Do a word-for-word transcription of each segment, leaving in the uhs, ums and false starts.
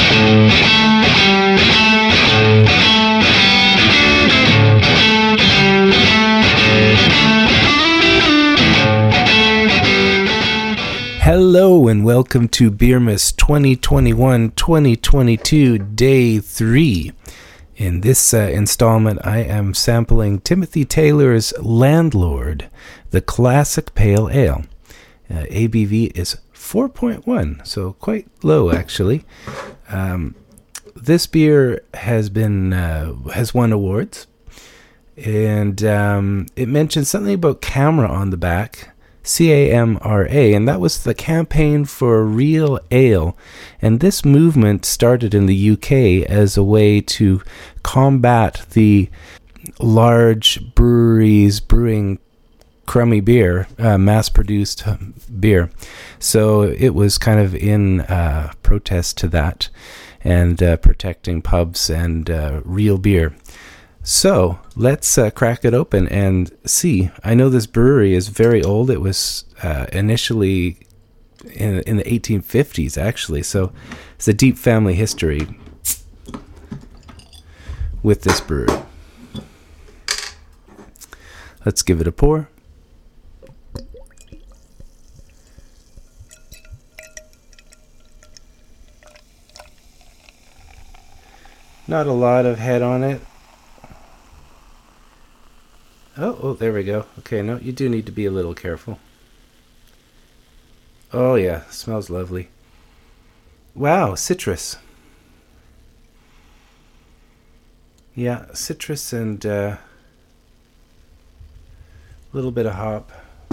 Hello and welcome to Beermas twenty twenty-one twenty twenty-two Day three. In this uh, installment, I am sampling Timothy Taylor's Landlord, the Classic Pale Ale. Uh, A B V is four point one, so quite low actually. Um, this beer has been uh, has won awards, and um, it mentions something about camera on the back. C A M R A, and that was the campaign for Real Ale, and this movement started in the U K as a way to combat the large breweries brewing crummy beer, uh, mass-produced beer. So it was kind of in uh, protest to that and uh, protecting pubs and uh, real beer. So let's uh, crack it open and see. I know this brewery is very old. It was uh, initially in, in the eighteen fifties, actually. So it's a deep family history with this brewery. Let's give it a pour. Not a lot of head on it. Oh, oh, there we go. Okay, no, you do need to be a little careful. Oh, yeah, smells lovely. Wow, citrus. Yeah, citrus and uh, a little bit of hop.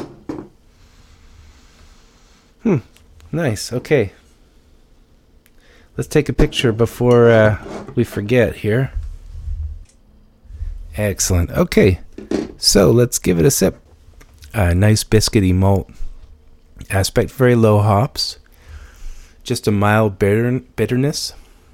Hmm, nice, okay. Let's take a picture before uh, we forget here. Excellent, okay. So let's give it a sip. Uh, nice biscuity malt aspect, very low hops, just a mild bitter- bitterness.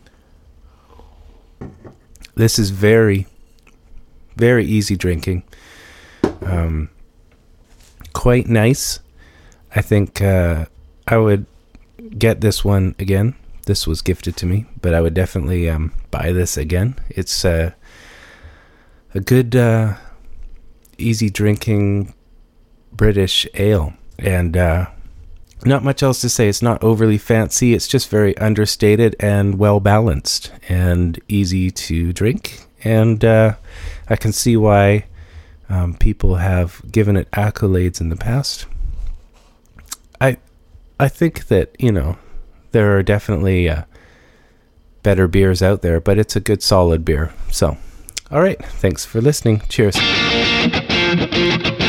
This is very, very easy drinking. Um, quite nice. I think uh, I would get this one again. This was gifted to me, but I would definitely um, buy this again. It's uh, a good... Uh, easy drinking British ale, and uh, not much else to say. It's not overly fancy. It's just very understated and well balanced and easy to drink, and uh, I can see why um, people have given it accolades in the past. I I think that, you know, there are definitely uh, better beers out there, but it's a good solid beer. So all right, thanks for listening. Cheers.